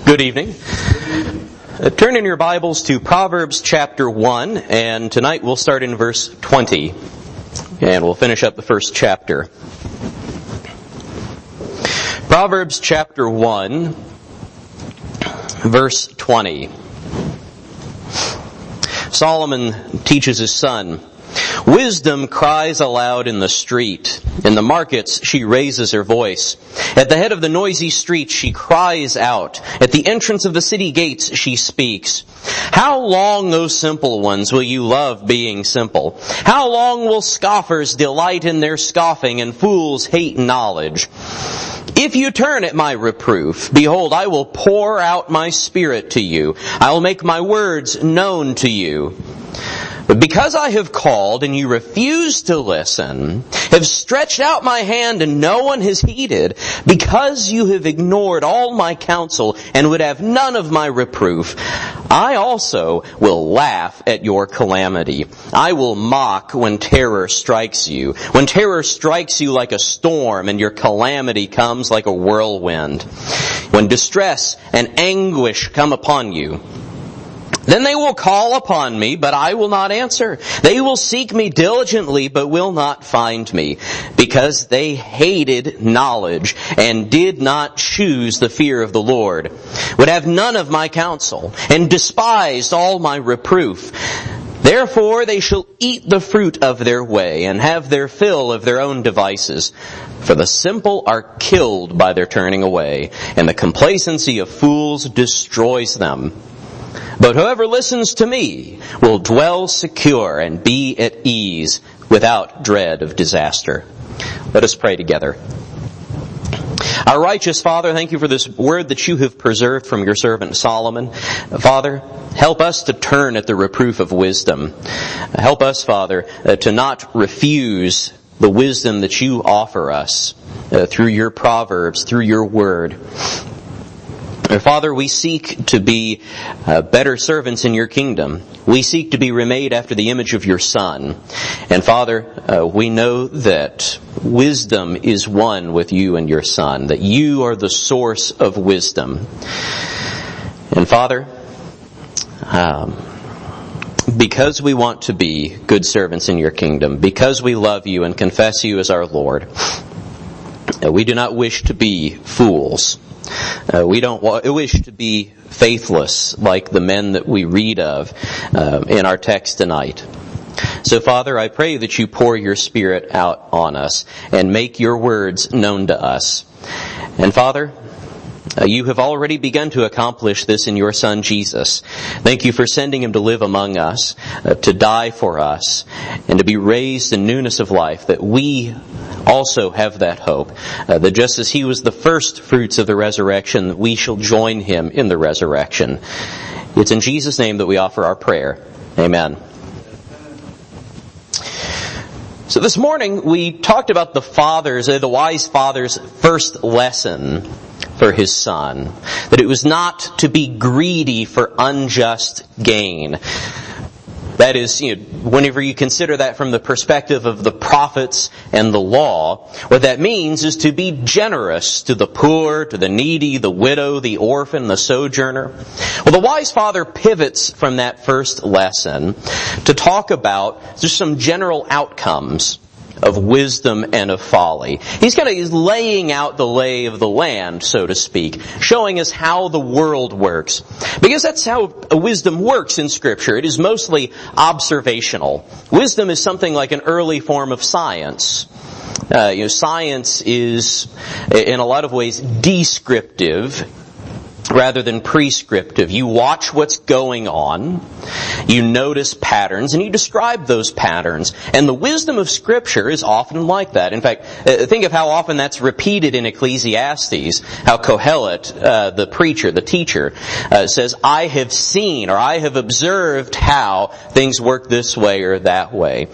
Good evening. Turn in your Bibles to Proverbs chapter 1, and tonight we'll start in verse 20, and we'll finish up the first chapter. Proverbs chapter 1, verse 20. Solomon teaches his son, "Wisdom cries aloud in the street. In the markets she raises her voice. At the head of the noisy street she cries out. At the entrance of the city gates she speaks. How long, O simple ones, will you love being simple? How long will scoffers delight in their scoffing and fools hate knowledge? If you turn at my reproof, behold, I will pour out my spirit to you. I will make my words known to you. But because I have called and you refuse to listen, have stretched out my hand and no one has heeded, because you have ignored all my counsel and would have none of my reproof, I also will laugh at your calamity. I will mock when terror strikes you. When terror strikes you like a storm and your calamity comes like a whirlwind. When distress and anguish come upon you, then they will call upon me, but I will not answer. They will seek me diligently, but will not find me, because they hated knowledge and did not choose the fear of the Lord, would have none of my counsel, and despised all my reproof. Therefore they shall eat the fruit of their way, and have their fill of their own devices. For the simple are killed by their turning away, and the complacency of fools destroys them. But whoever listens to me will dwell secure and be at ease without dread of disaster." Let us pray together. Our righteous Father, thank you for this word that you have preserved from your servant Solomon. Father, help us to turn at the reproof of wisdom. Help us, Father, to not refuse the wisdom that you offer us through your proverbs, through your word. Father, we seek to be better servants in your kingdom. We seek to be remade after the image of your Son. And Father, we know that wisdom is one with you and your Son, that you are the source of wisdom. And Father, because we want to be good servants in your kingdom, because we love you and confess you as our Lord, we do not wish to be fools. We don't wish to be faithless like the men that we read of in our text tonight. So Father, I pray that you pour your Spirit out on us and make your words known to us. And Father, you have already begun to accomplish this in your Son Jesus. Thank you for sending him to live among us, to die for us, and to be raised in newness of life, that we also have that hope, that just as he was the first fruits of the resurrection, that we shall join him in the resurrection. It's in Jesus' name that we offer our prayer. Amen. So this morning we talked about the wise father's first lesson for his son, that it was not to be greedy for unjust gain. That is, whenever you consider that from the perspective of the prophets and the law, what that means is to be generous to the poor, to the needy, the widow, the orphan, the sojourner. Well, the wise father pivots from that first lesson to talk about just some general outcomes of wisdom and of folly. He's laying out the lay of the land, so to speak, showing us how the world works. Because that's how wisdom works in Scripture. It is mostly observational. Wisdom is something like an early form of science. Science is, in a lot of ways, descriptive rather than prescriptive. You watch what's going on, you notice patterns, and you describe those patterns. And the wisdom of Scripture is often like that. In fact, think of how often that's repeated in Ecclesiastes, how Kohelet, the preacher, the teacher, says, "I have seen," or "I have observed how things work this way or that way."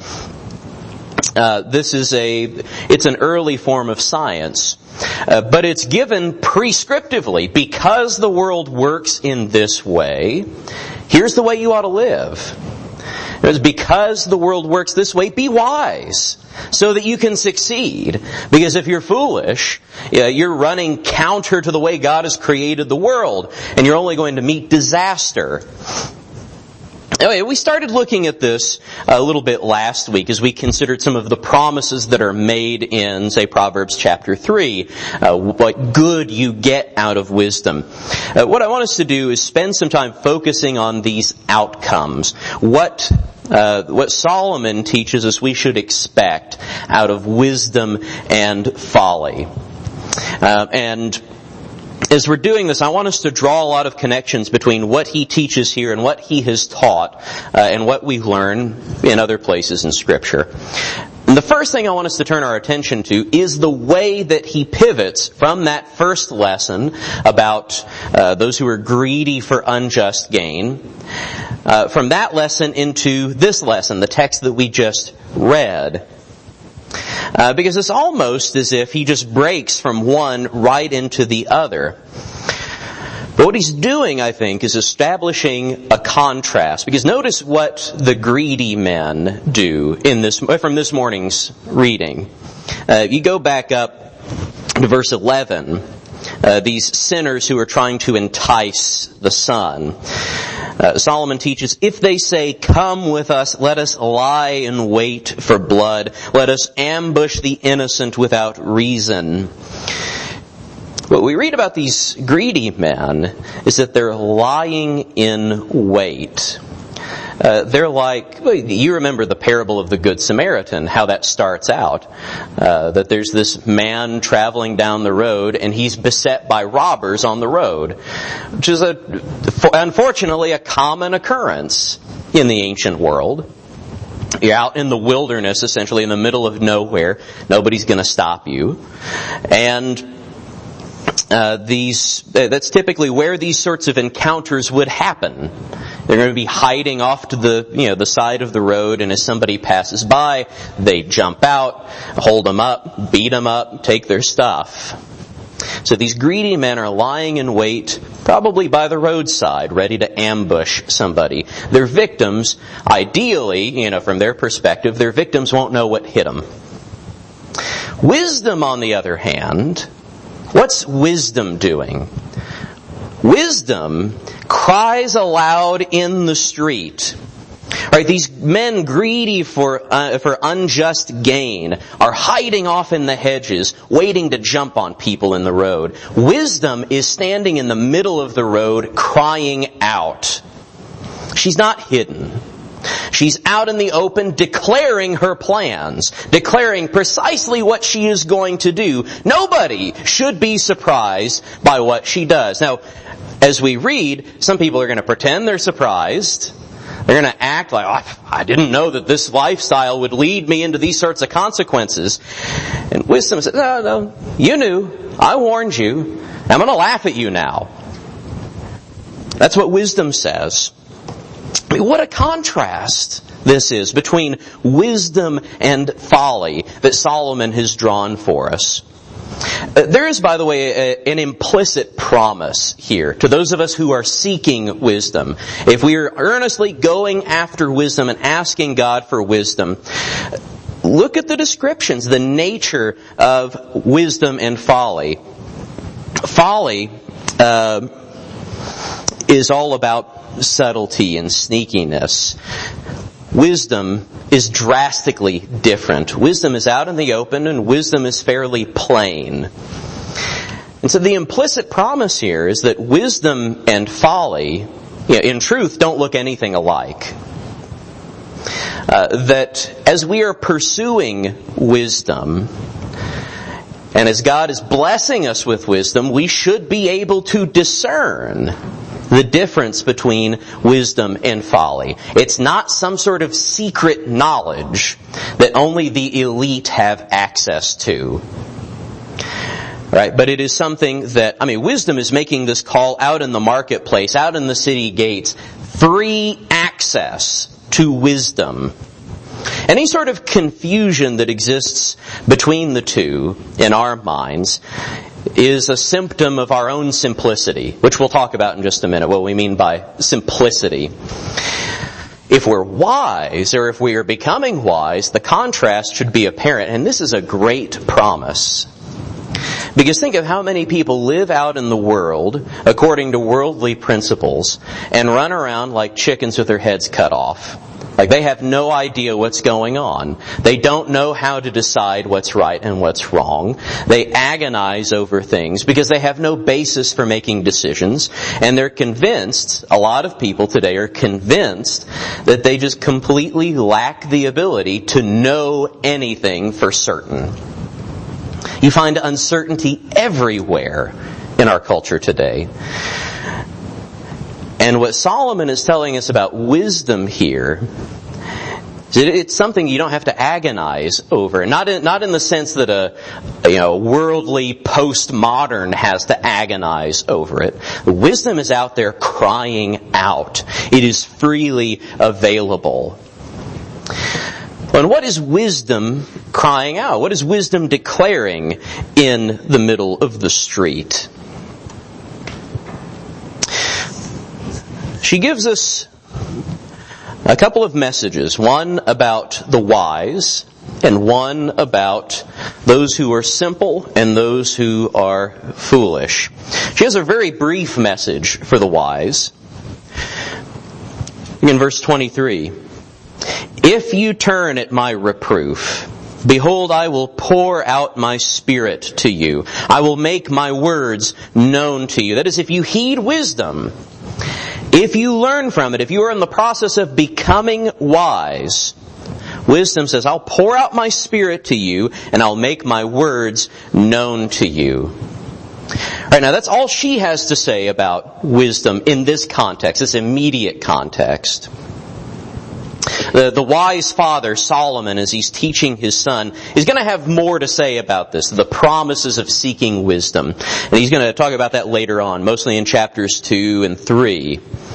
It's an early form of science. But it's given prescriptively. Because the world works in this way, here's the way you ought to live. Because the world works this way, be wise so that you can succeed. Because if you're foolish, you're running counter to the way God has created the world, and you're only going to meet disaster. Anyway, we started looking at this a little bit last week as we considered some of the promises that are made in, say, Proverbs chapter 3, what good you get out of wisdom. What I want us to do is spend some time focusing on these outcomes. What Solomon teaches us we should expect out of wisdom and folly. And as we're doing this, I want us to draw a lot of connections between what he teaches here and what he has taught, and what we learn in other places in Scripture. And the first thing I want us to turn our attention to is the way that he pivots from that first lesson about those who are greedy for unjust gain, from that lesson into this lesson, the text that we just read. Because it's almost as if he just breaks from one right into the other. But what he's doing, I think, is establishing a contrast. Because notice what the greedy men do from this morning's reading. You go back up to verse 11. These sinners who are trying to entice the son. Solomon teaches, if they say, come with us, let us lie in wait for blood. Let us ambush the innocent without reason. What we read about these greedy men is that they're lying in wait. They're like, you remember the parable of the Good Samaritan, how that starts out. That there's this man traveling down the road and he's beset by robbers on the road, which is unfortunately a common occurrence in the ancient world. You're out in the wilderness, essentially in the middle of nowhere. Nobody's going to stop you. And that's typically where these sorts of encounters would happen. They're going to be hiding off to the side of the road, and as somebody passes by, they jump out, hold them up, beat them up, take their stuff. So these greedy men are lying in wait, probably by the roadside, ready to ambush somebody. Their victims, ideally, from their perspective, their victims won't know what hit them. Wisdom, on the other hand, what's wisdom doing? Wisdom cries aloud in the street. Right, these men greedy for unjust gain are hiding off in the hedges, waiting to jump on people in the road. Wisdom is standing in the middle of the road, crying out. She's not hidden. She's out in the open declaring her plans, declaring precisely what she is going to do. Nobody should be surprised by what she does. Now, as we read, some people are going to pretend they're surprised. They're going to act like, I didn't know that this lifestyle would lead me into these sorts of consequences. And wisdom says, no, you knew. I warned you. I'm going to laugh at you now. That's what wisdom says. I mean, what a contrast this is between wisdom and folly that Solomon has drawn for us. There is, by the way, an implicit promise here to those of us who are seeking wisdom. If we are earnestly going after wisdom and asking God for wisdom, look at the descriptions, the nature of wisdom and folly. Folly is all about subtlety and sneakiness. Wisdom is drastically different. Wisdom is out in the open, and wisdom is fairly plain. And so the implicit promise here is that wisdom and folly, in truth, don't look anything alike. That as we are pursuing wisdom, and as God is blessing us with wisdom, we should be able to discern the difference between wisdom and folly. It's not some sort of secret knowledge that only the elite have access to. Right? But it is something that, wisdom is making this call out in the marketplace, out in the city gates, free access to wisdom. Any sort of confusion that exists between the two in our minds is a symptom of our own simplicity, which we'll talk about in just a minute, what we mean by simplicity. If we're wise, or if we are becoming wise, the contrast should be apparent. And this is a great promise. Because think of how many people live out in the world according to worldly principles and run around like chickens with their heads cut off. Like they have no idea what's going on. They don't know how to decide what's right and what's wrong. They agonize over things because they have no basis for making decisions. And they're convinced, a lot of people today are convinced, that they just completely lack the ability to know anything for certain. You find uncertainty everywhere in our culture today. And what Solomon is telling us about wisdom here, it's something you don't have to agonize over. Not in the sense that a worldly postmodern has to agonize over it. Wisdom is out there crying out. It is freely available. And what is wisdom crying out? What is wisdom declaring in the middle of the street? She gives us a couple of messages. One about the wise, and one about those who are simple and those who are foolish. She has a very brief message for the wise. In verse 23, "If you turn at my reproof, behold, I will pour out my Spirit to you. I will make my words known to you." That is, if you heed wisdom, if you learn from it, if you are in the process of becoming wise, wisdom says, I'll pour out my Spirit to you and I'll make my words known to you. All right, now that's all she has to say about wisdom in this context, this immediate context. The wise father, Solomon, as he's teaching his son, is going to have more to say about this, the promises of seeking wisdom. And he's going to talk about that later on, mostly in chapters 2 and 3.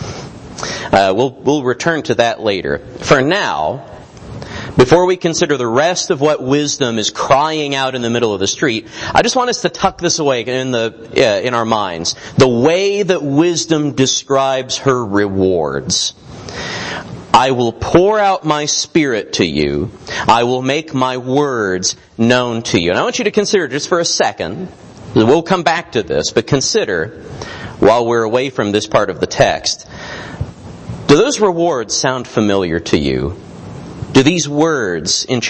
We'll return to that later. For now, before we consider the rest of what wisdom is crying out in the middle of the street, I just want us to tuck this away in our minds. The way that wisdom describes her rewards. I will pour out my Spirit to you. I will make my words known to you. And I want you to consider just for a second, we'll come back to this, but consider, while we're away from this part of the text, do those rewards sound familiar to you? Do these words in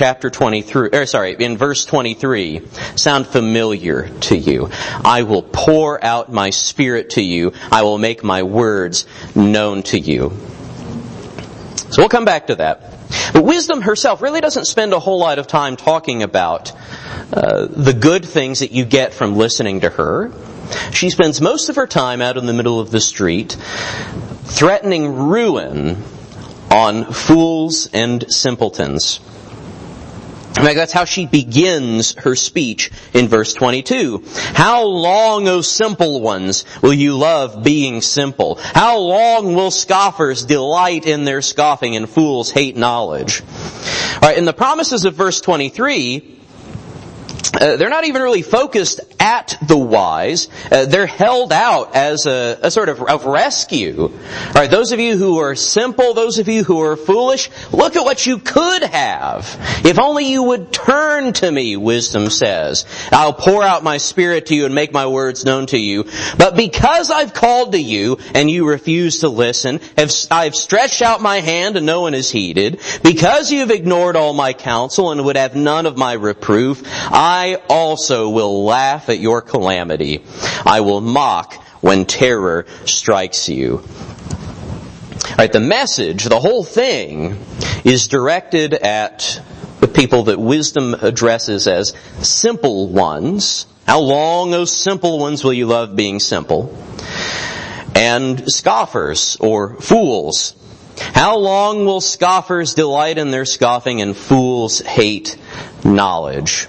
in verse 23 sound familiar to you? I will pour out my Spirit to you. I will make my words known to you. So we'll come back to that. But wisdom herself really doesn't spend a whole lot of time talking about the good things that you get from listening to her. She spends most of her time out in the middle of the street threatening ruin on fools and simpletons. In fact, that's how she begins her speech in verse 22. How long, O simple ones, will you love being simple? How long will scoffers delight in their scoffing and fools hate knowledge? All right, in the promises of verse 23, they're not even really focused at the wise. They're held out as a sort of rescue. All right, those of you who are simple, those of you who are foolish, look at what you could have. If only you would turn to me, wisdom says. I'll pour out my Spirit to you and make my words known to you. But because I've called to you and you refuse to listen, I've stretched out my hand and no one has heeded. Because you've ignored all my counsel and would have none of my reproof, I also will laugh at your calamity. I will mock when terror strikes you. All right, the message, the whole thing, is directed at the people that wisdom addresses as simple ones. How long, O simple ones, will you love being simple? And scoffers, or fools. How long will scoffers delight in their scoffing and fools hate knowledge?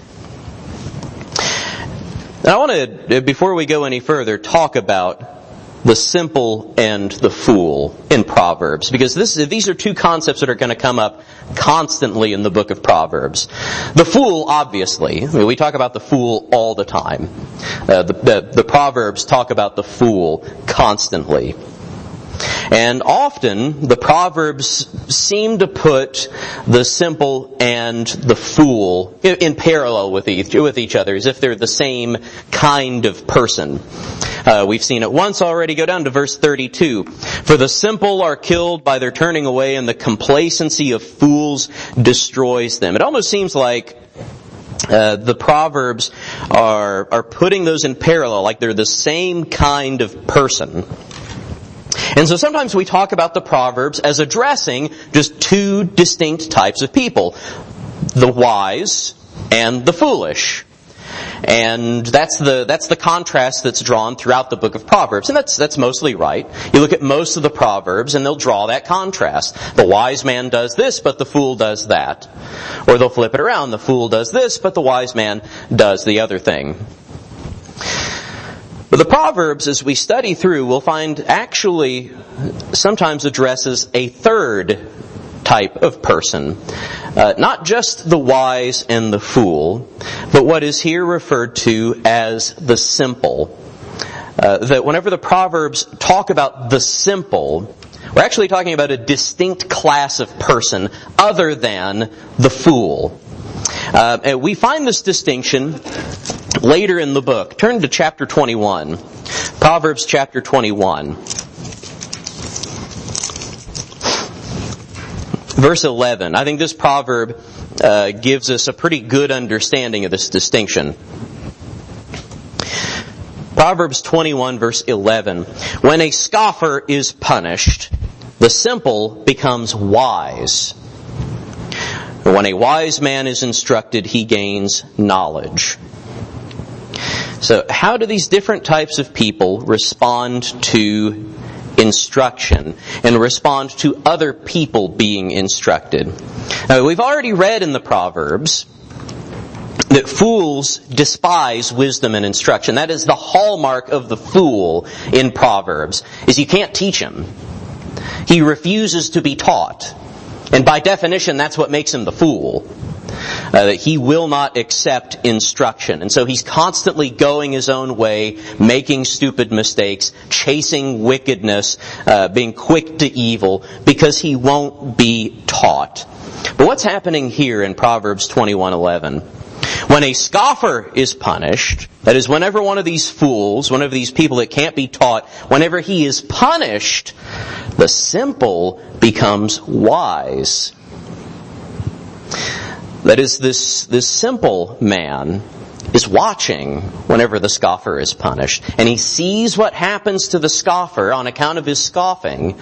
And I want to, before we go any further, talk about the simple and the fool in Proverbs, because these are two concepts that are going to come up constantly in the book of Proverbs. The fool, obviously, we talk about the fool all the time. The Proverbs talk about the fool constantly. And often, the Proverbs seem to put the simple and the fool in parallel with each other, as if they're the same kind of person. We've seen it once already. Go down to verse 32. For the simple are killed by their turning away, and the complacency of fools destroys them. It almost seems like the Proverbs are putting those in parallel, like they're the same kind of person. And so sometimes we talk about the Proverbs as addressing just two distinct types of people, the wise and the foolish. And that's the contrast that's drawn throughout the book of Proverbs. And that's mostly right. You look at most of the Proverbs and they'll draw that contrast. The wise man does this, but the fool does that. Or they'll flip it around. The fool does this, but the wise man does the other thing. But the Proverbs, as we study through, we'll find actually sometimes addresses a third type of person. Not just the wise and the fool, but what is here referred to as the simple. That whenever the Proverbs talk about the simple, we're actually talking about a distinct class of person other than the fool. We find this distinction later in the book. Turn to chapter 21. Proverbs chapter 21. Verse 11. I think this proverb gives us a pretty good understanding of this distinction. Proverbs 21 verse 11. When a scoffer is punished, the simple becomes wise. When a wise man is instructed, he gains knowledge. So how do these different types of people respond to instruction and respond to other people being instructed? Now, we've already read in the Proverbs that fools despise wisdom and instruction. That is the hallmark of the fool in Proverbs, is you can't teach him. He refuses to be taught. And by definition, that's what makes him the fool. That he will not accept instruction. And so he's constantly going his own way, making stupid mistakes, chasing wickedness, being quick to evil, because he won't be taught. But what's happening here in Proverbs 21:11? When a scoffer is punished, that is, whenever one of these fools, one of these people that can't be taught, whenever he is punished, the simple becomes wise. That is, this simple man is watching whenever the scoffer is punished. And he sees what happens to the scoffer on account of his scoffing.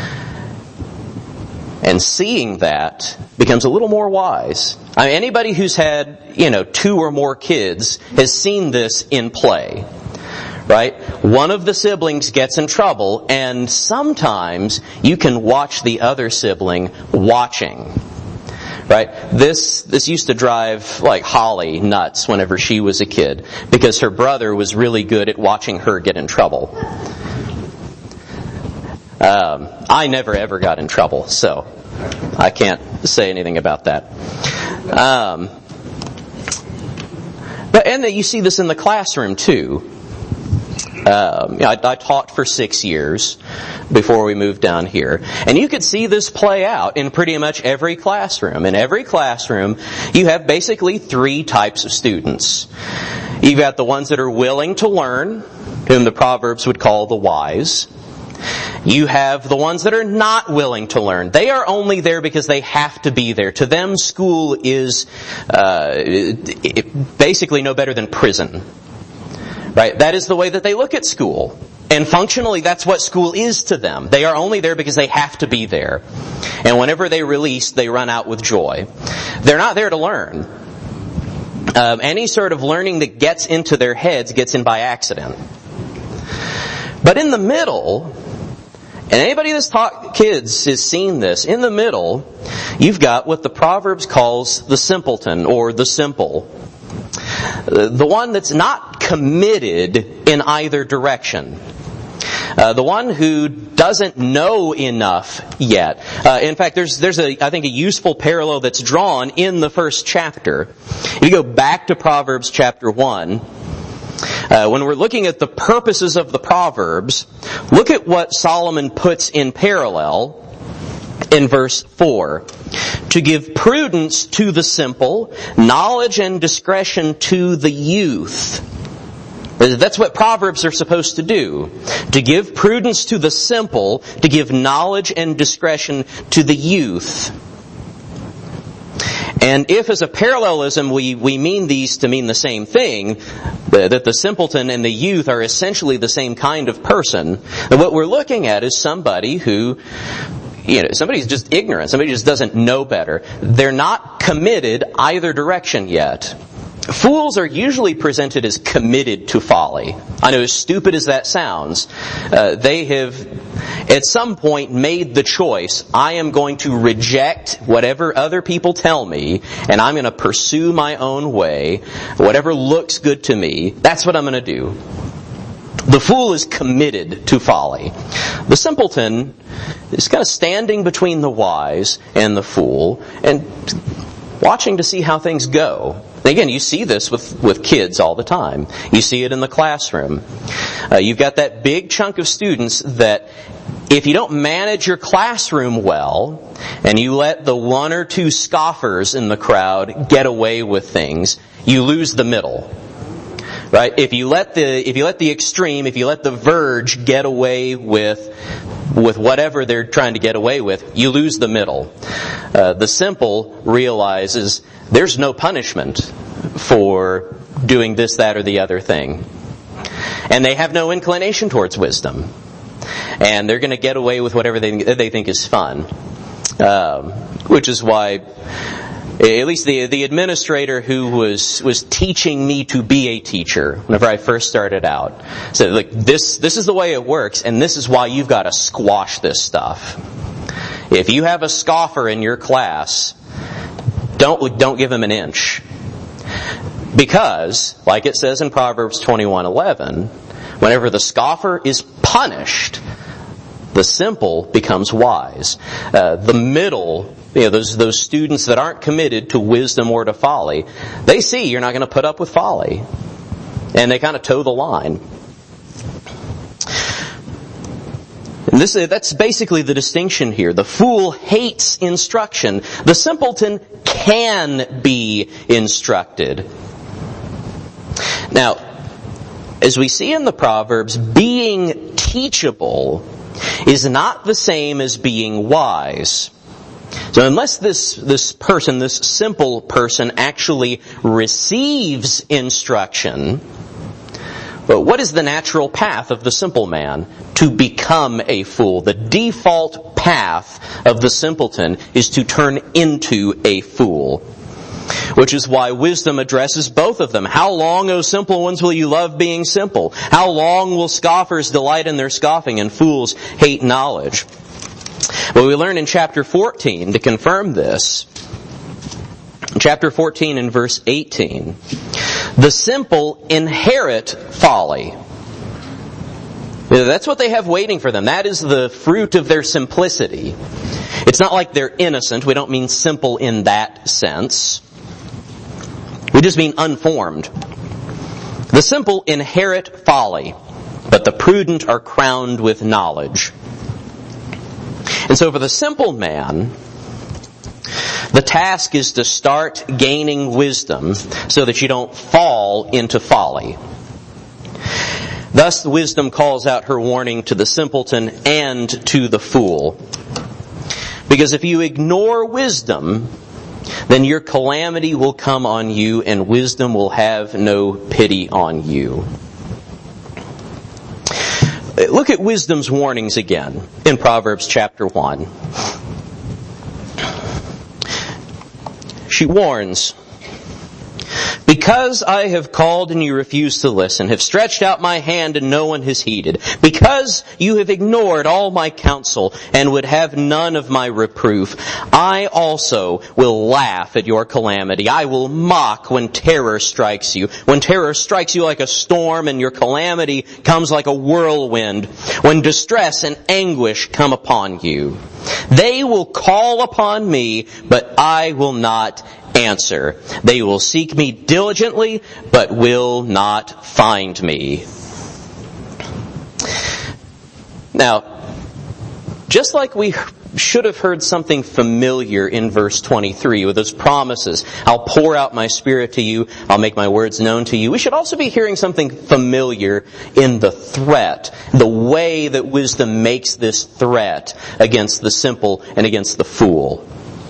And seeing that becomes a little more wise. I mean, anybody who's had, 2 or more kids has seen this in play. Right? One of the siblings gets in trouble, and sometimes you can watch the other sibling watching. Right? This used to drive like Holly nuts whenever she was a kid, because her brother was really good at watching her get in trouble. I never ever got in trouble, so I can't say anything about that. And you see this in the classroom too. I taught for 6 years before we moved down here. And you could see this play out in pretty much every classroom. In every classroom, you have basically 3 types of students. You've got the ones that are willing to learn, whom the Proverbs would call the wise. You have the ones that are not willing to learn. They are only there because they have to be there. To them, school is basically no better than prison. Right? That is the way that they look at school. And functionally, that's what school is to them. They are only there because they have to be there. And whenever they release, they run out with joy. They're not there to learn. Any sort of learning that gets into their heads gets in by accident. But in the middle, and anybody that's taught kids has seen this, in the middle, you've got what the Proverbs calls the simpleton, or the simple. The one that's not committed in either direction. The one who doesn't know enough yet. In fact, there's I think a useful parallel that's drawn in the first chapter. If you go back to Proverbs chapter 1, When we're looking at the purposes of the Proverbs, look at what Solomon puts in parallel in verse 4. To give prudence to the simple, knowledge and discretion to the youth. That's what Proverbs are supposed to do. To give prudence to the simple, to give knowledge and discretion to the youth. And if as a parallelism we mean these to mean the same thing, that the simpleton and the youth are essentially the same kind of person, then what we're looking at is somebody who, somebody's just ignorant. Somebody just doesn't know better. They're not committed either direction yet. Fools are usually presented as committed to folly. I know, as stupid as that sounds, they have at some point made the choice, I am going to reject whatever other people tell me, and I'm going to pursue my own way, whatever looks good to me, that's what I'm going to do. The fool is committed to folly. The simpleton is kind of standing between the wise and the fool and watching to see how things go. Again, you see this with kids all the time. You see it in the classroom. You've got that big chunk of students that if you don't manage your classroom well, and you let the one or two scoffers in the crowd get away with things, you lose the middle. Right? If you let the extreme, if you let the verge get away with whatever they're trying to get away with, you lose the middle. The simple realizes there's no punishment for doing this, that, or the other thing. And they have no inclination towards wisdom. And they're going to get away with whatever they think is fun. Which is why, at least the administrator who was teaching me to be a teacher whenever I first started out said, look, this is the way it works, and this is why you've got to squash this stuff. If you have a scoffer in your class, don't give him an inch. Because, like it says in Proverbs 21:11, whenever the scoffer is punished, the simple becomes wise. The middle, those students that aren't committed to wisdom or to folly, they see you're not going to put up with folly. And they kind of toe the line. And that's basically the distinction here. The fool hates instruction. The simpleton can be instructed. Now, as we see in the Proverbs, being teachable is not the same as being wise. So unless this person, this simple person, actually receives instruction, but what is the natural path of the simple man? To become a fool. The default path of the simpleton is to turn into a fool. Which is why wisdom addresses both of them. How long, O simple ones, will you love being simple? How long will scoffers delight in their scoffing and fools hate knowledge? Well, we learn in chapter 14 to confirm this. Chapter 14 and verse 18. The simple inherit folly. That's what they have waiting for them. That is the fruit of their simplicity. It's not like they're innocent. We don't mean simple in that sense. We just mean unformed. The simple inherit folly, but the prudent are crowned with knowledge. And so for the simple man, the task is to start gaining wisdom so that you don't fall into folly. Thus, wisdom calls out her warning to the simpleton and to the fool. Because if you ignore wisdom, then your calamity will come on you and wisdom will have no pity on you. Look at wisdom's warnings again in Proverbs chapter 1. She warns, because I have called and you refuse to listen, have stretched out my hand and no one has heeded, because you have ignored all my counsel and would have none of my reproof, I also will laugh at your calamity. I will mock when terror strikes you. When terror strikes you like a storm and your calamity comes like a whirlwind. When distress and anguish come upon you. They will call upon me, but I will not answer. They will seek me diligently, but will not find me. Now, just like we should have heard something familiar in verse 23 with those promises, I'll pour out my Spirit to you, I'll make my words known to you. We should also be hearing something familiar in the threat, the way that wisdom makes this threat against the simple and against the fool.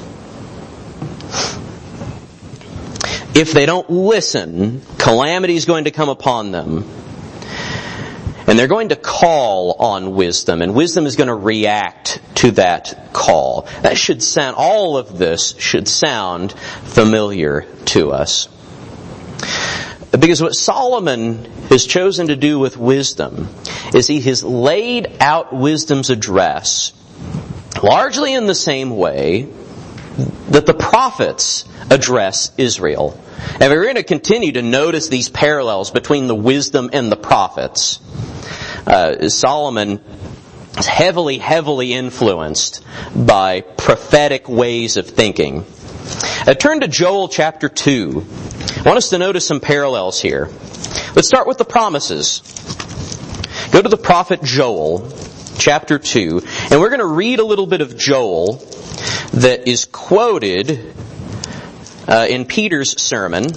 If they don't listen, calamity is going to come upon them. And they're going to call on wisdom, and wisdom is going to react to that call. That should sound, all of this should sound familiar to us. Because what Solomon has chosen to do with wisdom is he has laid out wisdom's address largely in the same way that the prophets address Israel. And we're going to continue to notice these parallels between the wisdom and the prophets. Solomon is heavily influenced by prophetic ways of thinking. Turn to Joel chapter 2. I want us to notice some parallels here. Let's start with the promises. Go to the prophet Joel chapter 2, and we're going to read a little bit of Joel that is quoted in Peter's sermon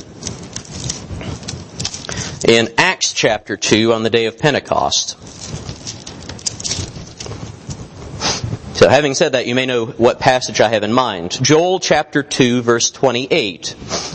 in Acts chapter 2 on the day of Pentecost. So having said that, you may know what passage I have in mind. Joel chapter 2 verse 28.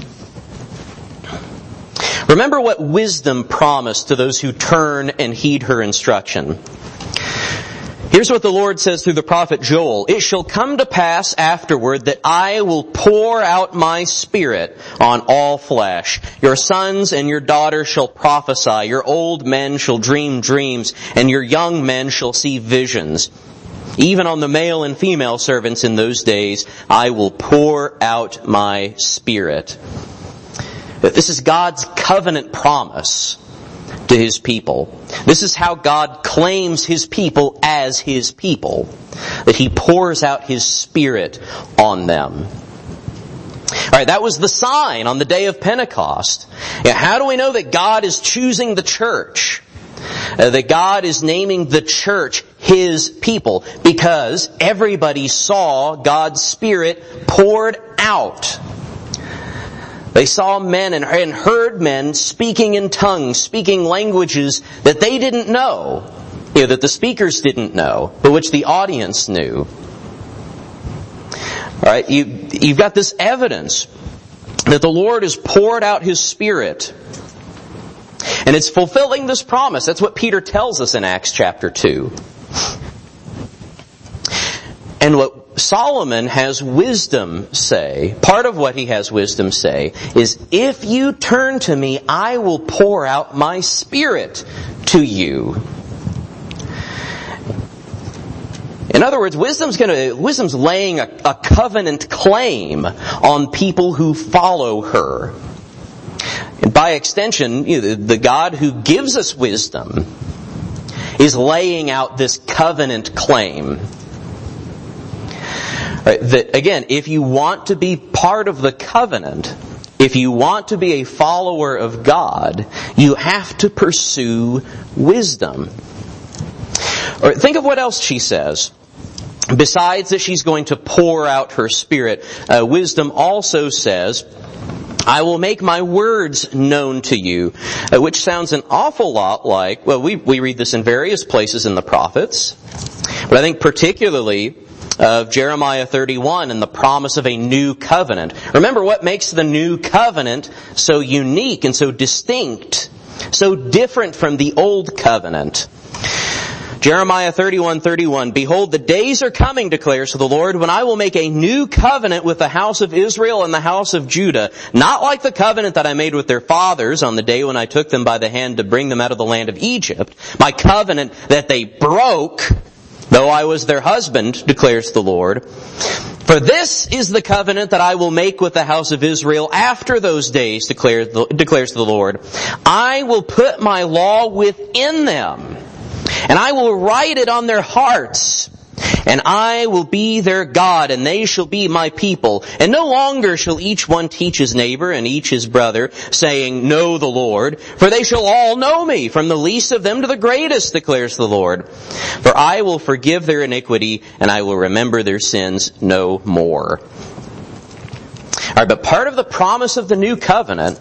Remember what wisdom promised to those who turn and heed her instruction. Here's what the Lord says through the prophet Joel. It shall come to pass afterward that I will pour out my Spirit on all flesh. Your sons and your daughters shall prophesy. Your old men shall dream dreams, and your young men shall see visions. Even on the male and female servants in those days, I will pour out my Spirit. This is God's covenant promise to His people. This is how God claims His people as His people, that He pours out His Spirit on them. Alright, that was the sign on the day of Pentecost. How do we know that God is choosing the church? That God is naming the church His people? Because everybody saw God's Spirit poured out. They saw men and heard men speaking in tongues, speaking languages that they didn't know, that the speakers didn't know, but which the audience knew. All right, you've got this evidence that the Lord has poured out His Spirit. And it's fulfilling this promise. That's what Peter tells us in Acts chapter 2. And what Solomon has wisdom say, part of what he has wisdom say, is if you turn to me, I will pour out my Spirit to you. In other words, wisdom's laying a covenant claim on people who follow her. And by extension, the God who gives us wisdom is laying out this covenant claim. That, again, if you want to be part of the covenant, if you want to be a follower of God, you have to pursue wisdom. Or think of what else she says. Besides that she's going to pour out her Spirit, wisdom also says, I will make my words known to you, which sounds an awful lot like, well, we read this in various places in the prophets, but I think particularly of Jeremiah 31 and the promise of a new covenant. Remember what makes the new covenant so unique and so distinct, so different from the old covenant. Jeremiah 31:31, Behold, the days are coming, declares the Lord, when I will make a new covenant with the house of Israel and the house of Judah, not like the covenant that I made with their fathers on the day when I took them by the hand to bring them out of the land of Egypt, my covenant that they broke, though I was their husband, declares the Lord. For this is the covenant that I will make with the house of Israel after those days, declares the Lord. I will put my law within them, and I will write it on their hearts, And I will be their God, and they shall be my people. And no longer shall each one teach his neighbor and each his brother, saying, Know the Lord. For they shall all know me, from the least of them to the greatest, declares the Lord. For I will forgive their iniquity, and I will remember their sins no more. All right, but part of the promise of the new covenant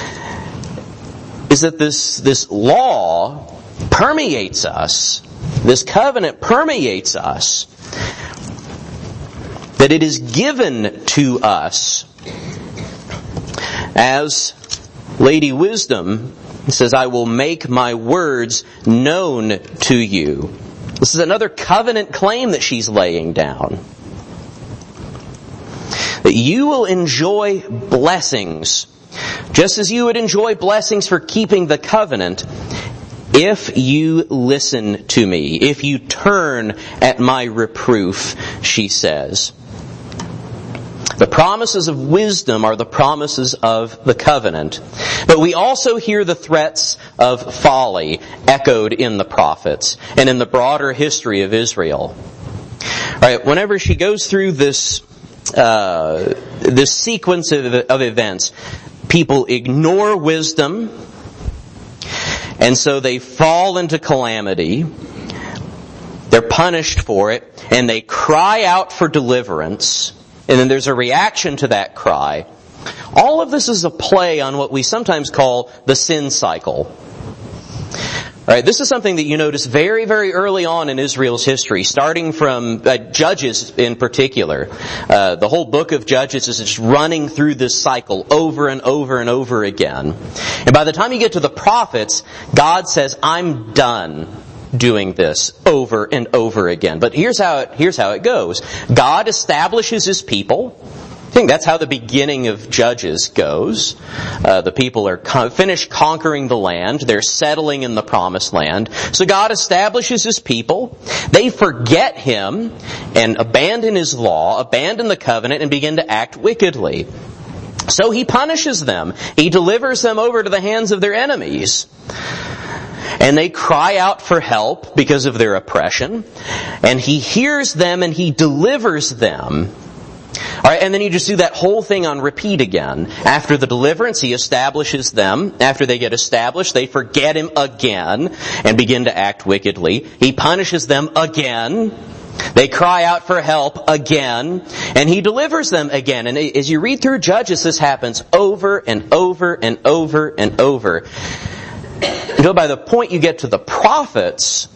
is that this law permeates us. This covenant permeates us. That it is given to us. As Lady Wisdom says, I will make my words known to you. This is another covenant claim that she's laying down. That you will enjoy blessings, just as you would enjoy blessings for keeping the covenant, if you listen to me, if you turn at my reproof, she says. The promises of wisdom are the promises of the covenant. But we also hear the threats of folly echoed in the prophets and in the broader history of Israel. All right, whenever she goes through this sequence of events, people ignore wisdom, and so they fall into calamity. They're punished for it, and they cry out for deliverance, and then there's a reaction to that cry. All of this is a play on what we sometimes call the sin cycle. All right, this is something that you notice very, very early on in Israel's history, starting from Judges in particular. The whole book of Judges is just running through this cycle over and over and over again. And by the time you get to the prophets, God says, I'm done doing this over and over again. But here's how it goes. God establishes His people. I think that's how the beginning of Judges goes. The people are finished conquering the land. They're settling in the promised land. So God establishes His people. They forget Him and abandon His law, abandon the covenant, and begin to act wickedly. So He punishes them. He delivers them over to the hands of their enemies. And they cry out for help because of their oppression. And He hears them and He delivers them. All right, and then you just do that whole thing on repeat again. After the deliverance, He establishes them. After they get established, they forget Him again and begin to act wickedly. He punishes them again. They cry out for help again, and He delivers them again. And as you read through Judges, this happens over and over and over and over. Until by the point you get to the prophets,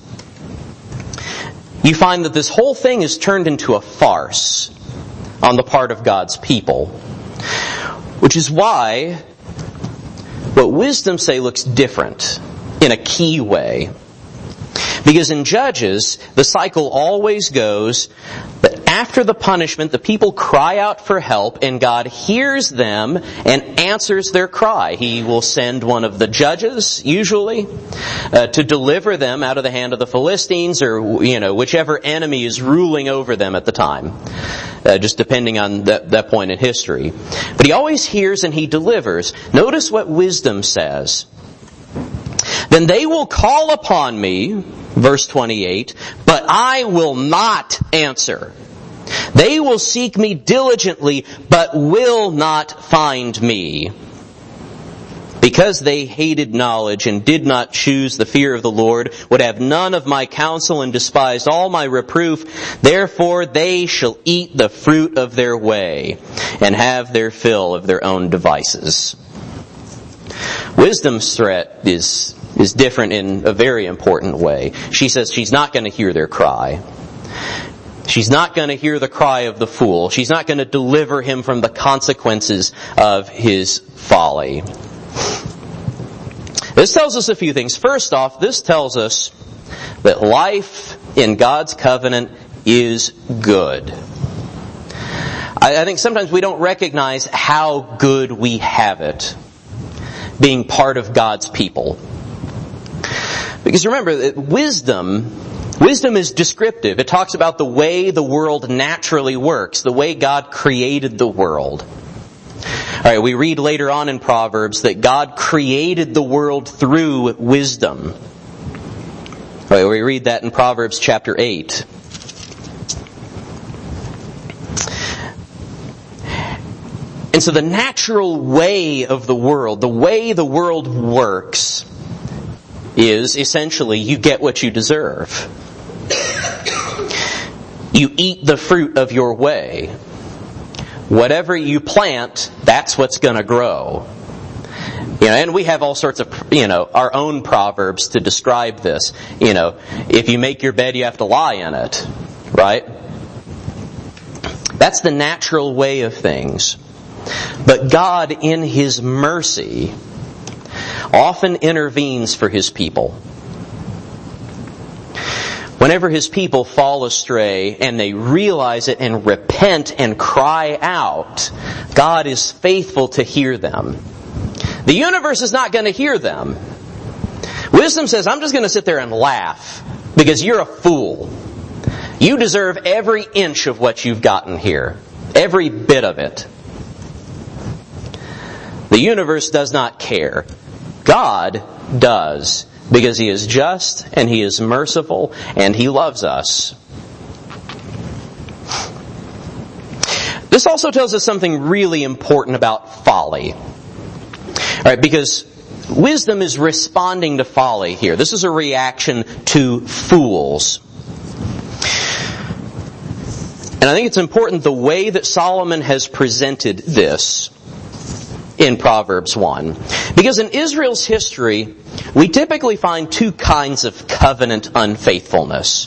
you find that this whole thing is turned into a farce on the part of God's people. Which is why what wisdom say looks different in a key way. Because in Judges, the cycle always goes that after the punishment, the people cry out for help, and God hears them and answers their cry. He will send one of the judges, usually, to deliver them out of the hand of the Philistines, or whichever enemy is ruling over them at the time, just depending on that point in history. But He always hears and He delivers. Notice what wisdom says. Then they will call upon me, verse 28, but I will not answer. They will seek me diligently, but will not find me. Because they hated knowledge and did not choose the fear of the Lord, would have none of my counsel and despised all my reproof, therefore they shall eat the fruit of their way and have their fill of their own devices. Wisdom's threat is different in a very important way. She says she's not going to hear their cry. She's not going to hear the cry of the fool. She's not going to deliver him from the consequences of his folly. This tells us a few things. First off, this tells us that life in God's covenant is good. I think sometimes we don't recognize how good we have it, being part of God's people. Because remember, that wisdom is descriptive. It talks about the way the world naturally works, the way God created the world. All right, we read later on in Proverbs that God created the world through wisdom. All right, we read that in Proverbs chapter 8. And so the natural way of the world, the way the world works, is essentially you get what you deserve. You eat the fruit of your way. Whatever you plant, that's what's going to grow. And we have all sorts of, our own proverbs to describe this. If you make your bed, you have to lie in it. Right? That's the natural way of things. But God, in His mercy, often intervenes for His people. Whenever His people fall astray and they realize it and repent and cry out, God is faithful to hear them. The universe is not going to hear them. Wisdom says, I'm just going to sit there and laugh because you're a fool. You deserve every inch of what you've gotten here. Every bit of it. The universe does not care. God does, because He is just and He is merciful and He loves us. This also tells us something really important about folly. All right, because wisdom is responding to folly here. This is a reaction to fools. And I think it's important the way that Solomon has presented this in Proverbs 1. Because in Israel's history, we typically find two kinds of covenant unfaithfulness.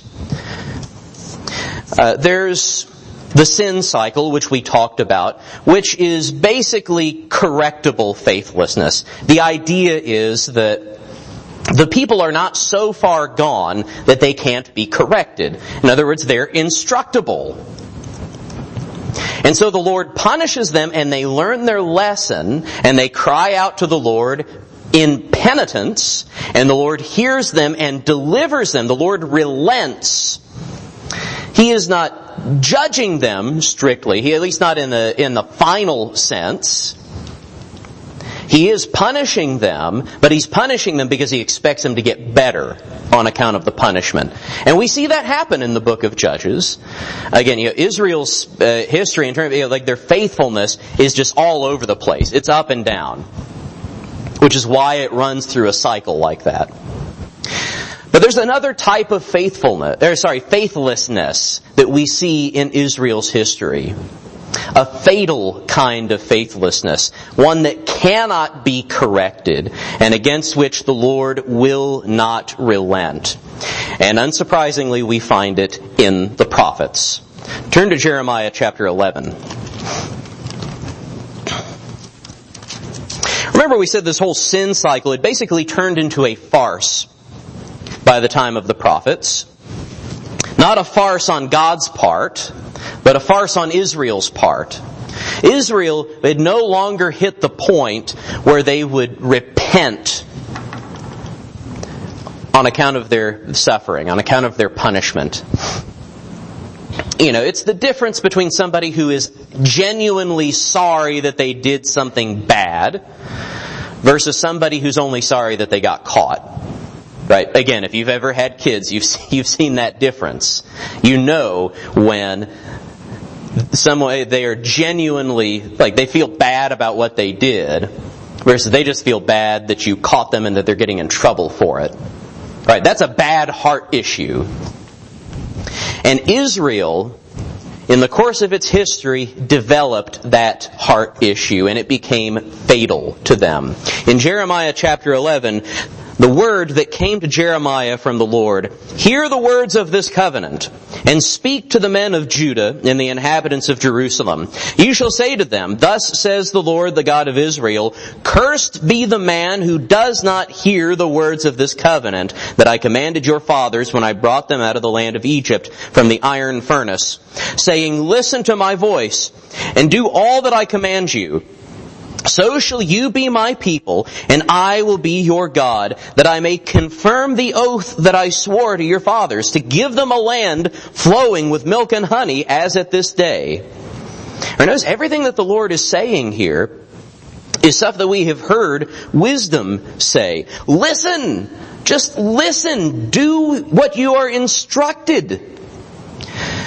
There's the sin cycle, which we talked about, which is basically correctable faithlessness. The idea is that the people are not so far gone that they can't be corrected. In other words, they're instructable. And so the Lord punishes them and they learn their lesson and they cry out to the Lord in penitence, and the Lord hears them and delivers them. The Lord relents. He is not judging them strictly, at least not in the final sense. He is punishing them, but He's punishing them because He expects them to get better on account of the punishment. And we see that happen in the book of Judges. Again, Israel's history in terms of their faithfulness is just all over the place. It's up and down, which is why it runs through a cycle like that. But there's another type of faithlessness that we see in Israel's history. A fatal kind of faithlessness, one that cannot be corrected and against which the Lord will not relent. And unsurprisingly, we find it in the prophets. Turn to Jeremiah chapter 11. Remember, we said this whole sin cycle had basically turned into a farce by the time of the prophets. Not a farce on God's part, but a farce on Israel's part. Israel had no longer hit the point where they would repent on account of their suffering, on account of their punishment. It's the difference between somebody who is genuinely sorry that they did something bad versus somebody who's only sorry that they got caught. Right? Again, if you've ever had kids, you've seen that difference. You know when some way they are genuinely, they feel bad about what they did, versus they just feel bad that you caught them and that they're getting in trouble for it. Right? That's a bad heart issue. And Israel, in the course of its history, developed that heart issue, and it became fatal to them. In Jeremiah chapter 11, the word that came to Jeremiah from the Lord, "Hear the words of this covenant, and speak to the men of Judah and the inhabitants of Jerusalem. You shall say to them, Thus says the Lord, the God of Israel, Cursed be the man who does not hear the words of this covenant that I commanded your fathers when I brought them out of the land of Egypt from the iron furnace, saying, Listen to my voice, and do all that I command you. So shall you be my people, and I will be your God, that I may confirm the oath that I swore to your fathers, to give them a land flowing with milk and honey, as at this day." And notice everything that the Lord is saying here is stuff that we have heard wisdom say. Listen! Just listen! Do what you are instructed!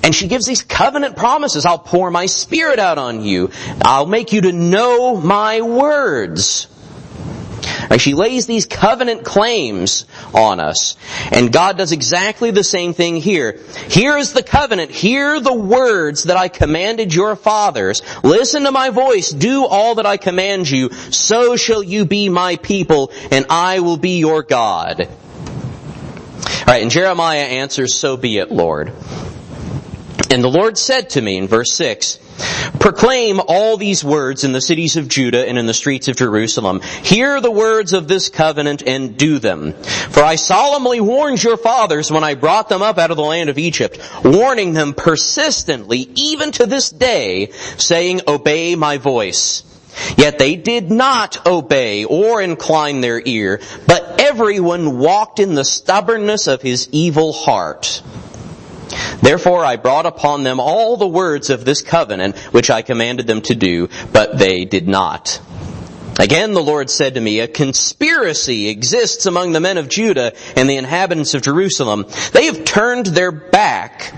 And she gives these covenant promises. I'll pour my Spirit out on you. I'll make you to know my words. And she lays these covenant claims on us. And God does exactly the same thing here. Here is the covenant. Hear the words that I commanded your fathers. Listen to my voice. Do all that I command you. So shall you be my people, and I will be your God. All right, and Jeremiah answers, so be it, Lord. And the Lord said to me in verse 6, proclaim all these words in the cities of Judah and in the streets of Jerusalem. Hear the words of this covenant and do them. For I solemnly warned your fathers when I brought them up out of the land of Egypt, warning them persistently, even to this day, saying, obey my voice. Yet they did not obey or incline their ear, but everyone walked in the stubbornness of his evil heart. Therefore I brought upon them all the words of this covenant which I commanded them to do, but they did not. Again the Lord said to me, a conspiracy exists among the men of Judah and the inhabitants of Jerusalem. They have turned back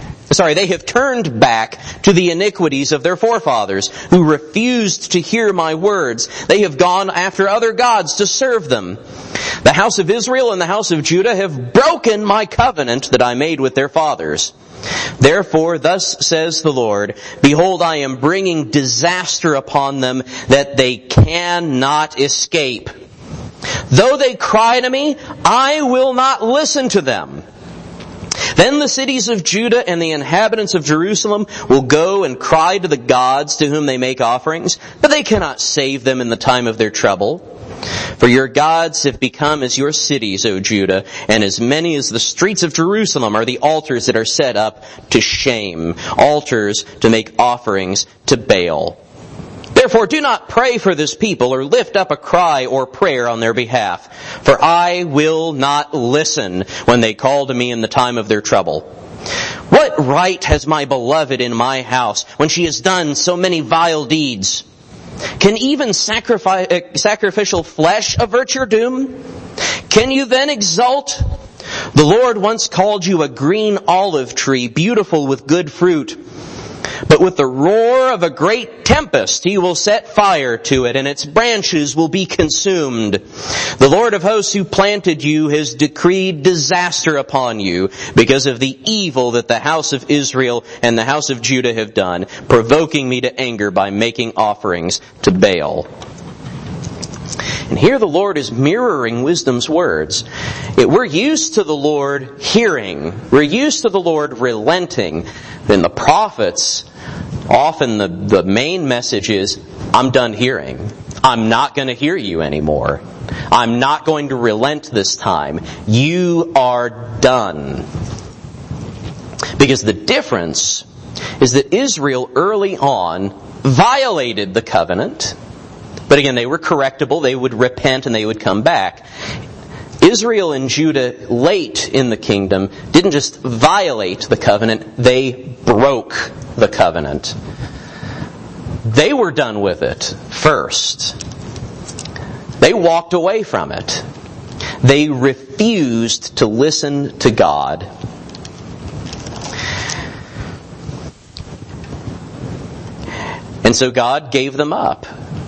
to the iniquities of their forefathers, who refused to hear my words. They have gone after other gods to serve them. The house of Israel and the house of Judah have broken my covenant that I made with their fathers. Therefore, thus says the Lord, behold, I am bringing disaster upon them that they cannot escape. Though they cry to me, I will not listen to them. Then the cities of Judah and the inhabitants of Jerusalem will go and cry to the gods to whom they make offerings, but they cannot save them in the time of their trouble. For your gods have become as your cities, O Judah, and as many as the streets of Jerusalem are the altars that are set up to shame, altars to make offerings to Baal. Therefore do not pray for this people or lift up a cry or prayer on their behalf, for I will not listen when they call to me in the time of their trouble. What right has my beloved in my house when she has done so many vile deeds? Can even sacrificial flesh avert your doom? Can you then exult? The Lord once called you a green olive tree, beautiful with good fruit. But with the roar of a great tempest he will set fire to it, and its branches will be consumed. The Lord of hosts who planted you has decreed disaster upon you because of the evil that the house of Israel and the house of Judah have done, provoking me to anger by making offerings to Baal. And here the Lord is mirroring wisdom's words. We're used to the Lord hearing. We're used to the Lord relenting. Then the prophets, often the main message is, I'm done hearing. I'm not going to hear you anymore. I'm not going to relent this time. You are done. Because the difference is that Israel early on violated the covenant. But again, they were correctable, they would repent and they would come back. Israel and Judah, late in the kingdom, didn't just violate the covenant, they broke the covenant. They were done with it first. They walked away from it. They refused to listen to God. And so God gave them up.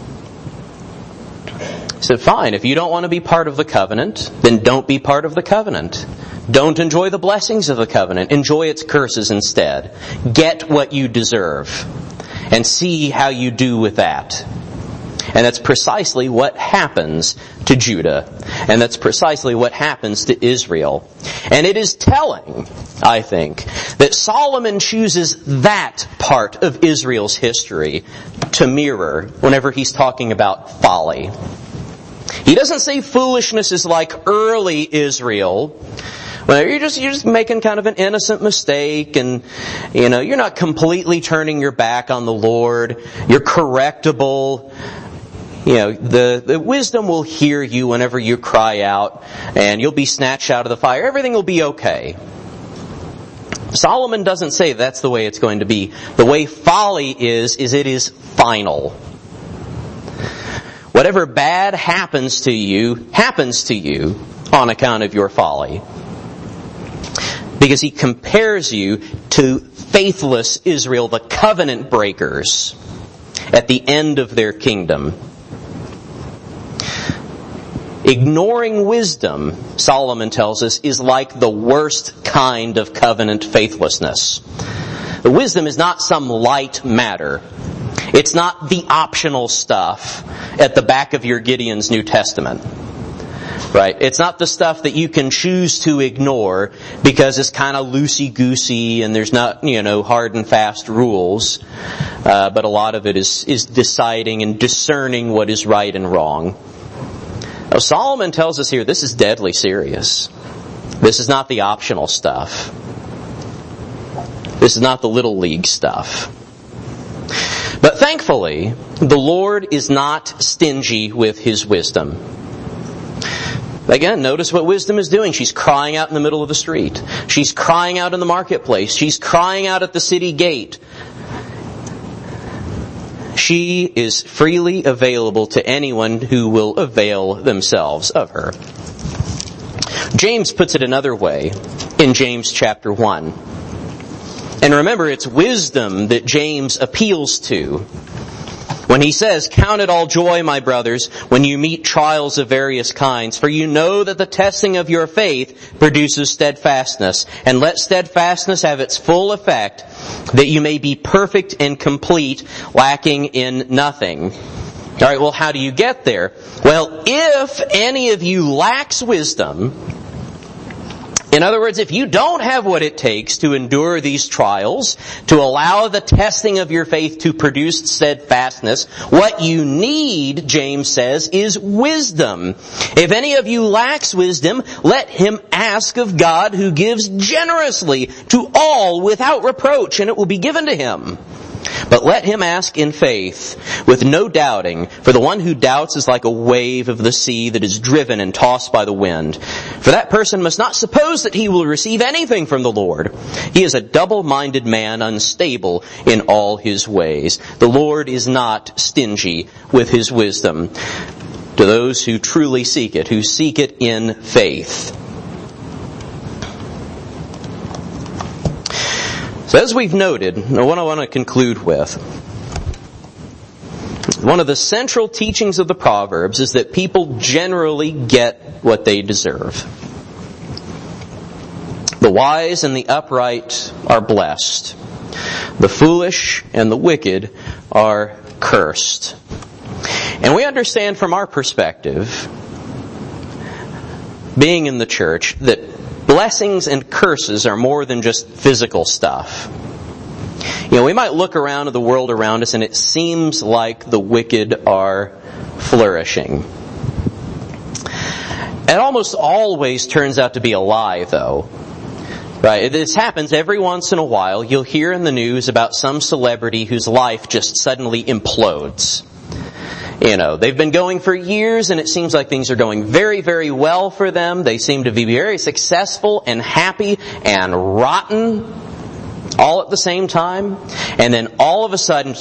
He said, fine, if you don't want to be part of the covenant, then don't be part of the covenant. Don't enjoy the blessings of the covenant. Enjoy its curses instead. Get what you deserve. And see how you do with that. And that's precisely what happens to Judah. And that's precisely what happens to Israel. And it is telling, I think, that Solomon chooses that part of Israel's history to mirror whenever he's talking about folly. He doesn't say foolishness is like early Israel. Well, you're just making kind of an innocent mistake, and you're not completely turning your back on the Lord. You're correctable. The wisdom will hear you whenever you cry out, and you'll be snatched out of the fire. Everything will be okay. Solomon doesn't say that's the way it's going to be. The way folly is it is final. Whatever bad happens to you on account of your folly. because he compares you to faithless Israel, the covenant breakers, at the end of their kingdom. Ignoring wisdom, Solomon tells us, is like the worst kind of covenant faithlessness. The wisdom is not some light matter. It's not the optional stuff at the back of your Gideon's New Testament. Right? It's not the stuff that you can choose to ignore because it's kind of loosey-goosey and there's not, hard and fast rules. But a lot of it is deciding and discerning what is right and wrong. Now, Solomon tells us here this is deadly serious. This is not the optional stuff. This is not the little league stuff. But thankfully, the Lord is not stingy with His wisdom. Again, notice what wisdom is doing. She's crying out in the middle of the street. She's crying out in the marketplace. She's crying out at the city gate. She is freely available to anyone who will avail themselves of her. James puts it another way in James chapter 1. And remember, it's wisdom that James appeals to when he says, "Count it all joy, my brothers, when you meet trials of various kinds, for you know that the testing of your faith produces steadfastness. And let steadfastness have its full effect, that you may be perfect and complete, lacking in nothing." All right, well, how do you get there? Well, if any of you lacks wisdom, in other words, if you don't have what it takes to endure these trials, to allow the testing of your faith to produce steadfastness, what you need, James says, is wisdom. If any of you lacks wisdom, let him ask of God, who gives generously to all without reproach, and it will be given to him. But let him ask in faith, with no doubting, for the one who doubts is like a wave of the sea that is driven and tossed by the wind. For that person must not suppose that he will receive anything from the Lord. He is a double-minded man, unstable in all his ways. The Lord is not stingy with His wisdom to those who truly seek it, who seek it in faith. So as we've noted, what I want to conclude with, one of the central teachings of the Proverbs is that people generally get what they deserve. The wise and the upright are blessed. The foolish and the wicked are cursed. And we understand from our perspective, being in the church, that blessings and curses are more than just physical stuff. We might look around at the world around us and it seems like the wicked are flourishing. It almost always turns out to be a lie, though. Right? This happens every once in a while. You'll hear in the news about some celebrity whose life just suddenly implodes. They've been going for years and it seems like things are going very, very well for them. They seem to be very successful and happy and rotten all at the same time. And then all of a sudden,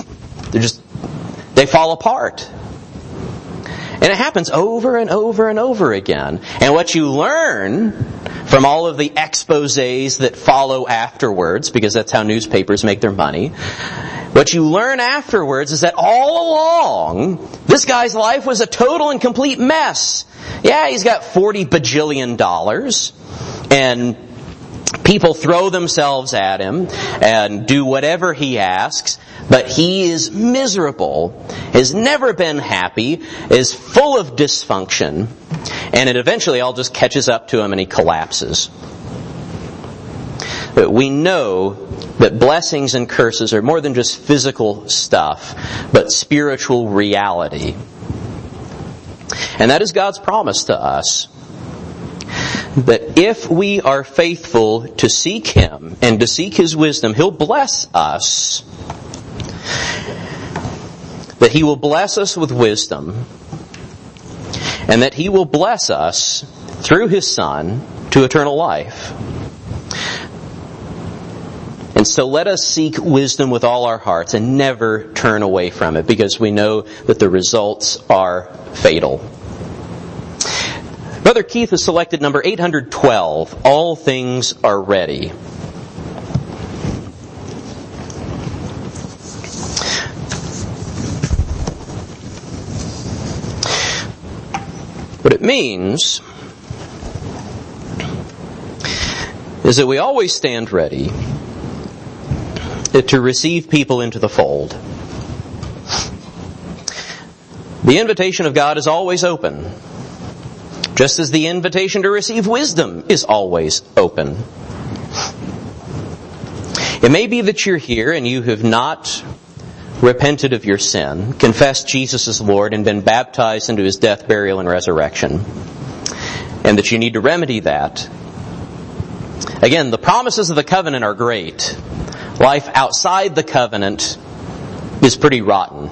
they fall apart. And it happens over and over and over again. And what you learn from all of the exposés that follow afterwards, because that's how newspapers make their money, what you learn afterwards is that all along, this guy's life was a total and complete mess. Yeah, he's got $40 bajillion, and people throw themselves at him and do whatever he asks, but he is miserable, has never been happy, is full of dysfunction, and it eventually all just catches up to him and he collapses. But we know that blessings and curses are more than just physical stuff, but spiritual reality. And that is God's promise to us. That if we are faithful to seek Him and to seek His wisdom, He'll bless us. That He will bless us with wisdom. And that He will bless us through His Son to eternal life. And so let us seek wisdom with all our hearts and never turn away from it, because we know that the results are fatal. Brother Keith has selected number 812, All Things Are Ready. What it means is that we always stand ready to receive people into the fold. The invitation of God is always open, just as the invitation to receive wisdom is always open. It may be that you're here and you have not repented of your sin, confessed Jesus as Lord, and been baptized into His death, burial, and resurrection, and that you need to remedy that. Again, the promises of the covenant are great. Life outside the covenant is pretty rotten.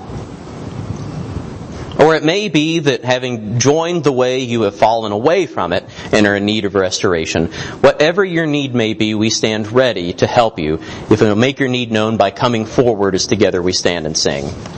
Or it may be that having joined the way, you have fallen away from it and are in need of restoration. Whatever your need may be, we stand ready to help you. If it will make your need known by coming forward as together we stand and sing.